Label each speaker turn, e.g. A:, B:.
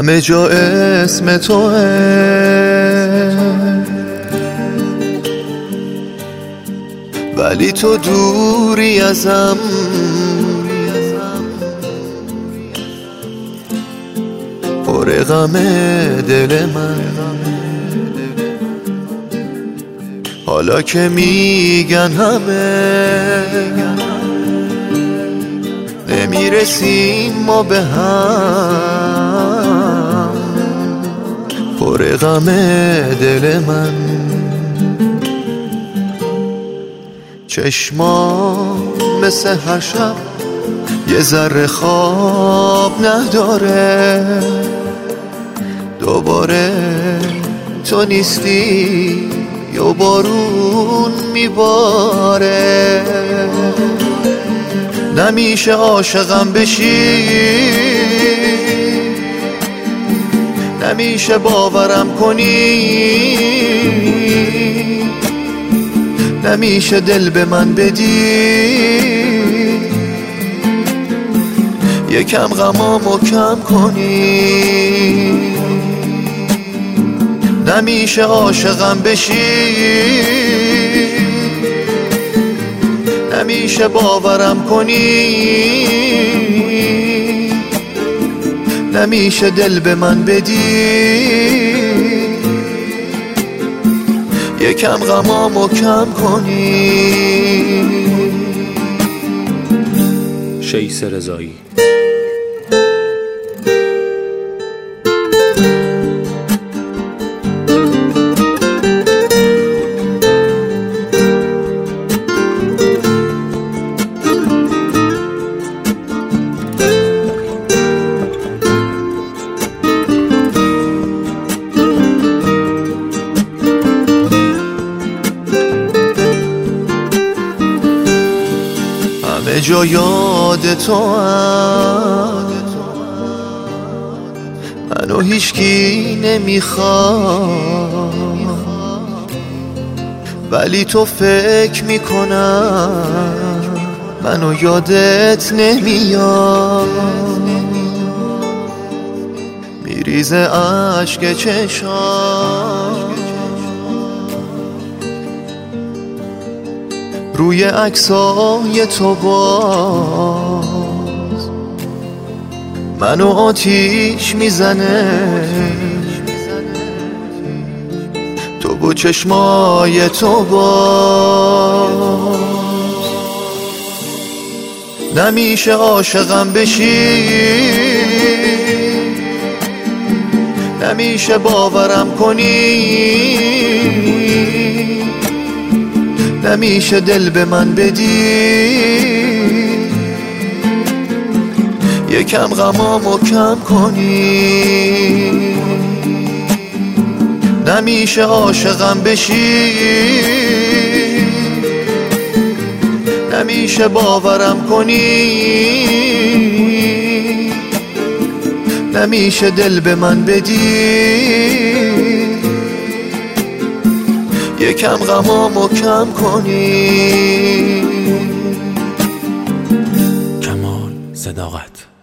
A: همه جا اسم توه، ولی تو دوری ازم. پر غمه دل من، حالا که میگن همه نمیرسیم ما به هم. پر غمه دل من، چشمام مثل هر شب یه ذره خواب نداره. دوباره تو نیستی یا بارون میباره. نمیشه عاشقم بشی، نمیشه باورم کنی، نمیشه دل به من بدی. یکم غمامو کم کنی. نمیشه عاشقم بشی، نمیشه باورم کنی، نمیشه دل به من بدی. یکم غمامو کم کنی.
B: شیس رضایی.
A: همه جا یاد تو هم، منو هیچکی نمیخواد، ولی تو فکر میکنم منو یادت نمیاد. میریزه عشق چشام روی عکسای تو، باز منو آتیش میزنه. تو با چشمای تو باز. نمیشه عاشقم بشی، نمیشه باورم کنی، نمیشه دل به من بدی. یکم غمامو کم کنی. نمیشه عاشقم بشی، نمیشه باورم کنی، نمیشه دل به من بدی. یکم غمامو کم کنی.
B: کمال صداقت.